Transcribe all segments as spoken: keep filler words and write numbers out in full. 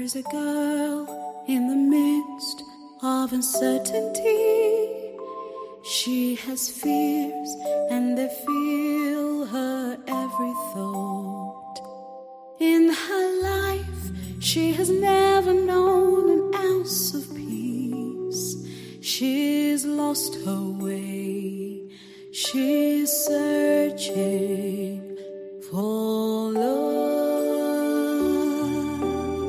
There's a girl in the midst of uncertainty. She has fears and they fill her every thought. In her life she has never known an ounce of peace. She's lost her way. She's searching for love.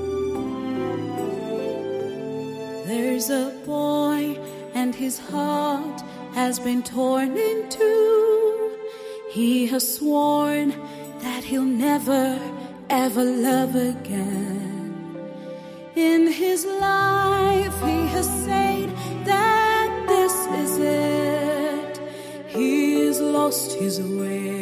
There's a boy and his heart has been torn in two. He has sworn that he'll never ever love again. In his life he has said that this is it. He's lost his way.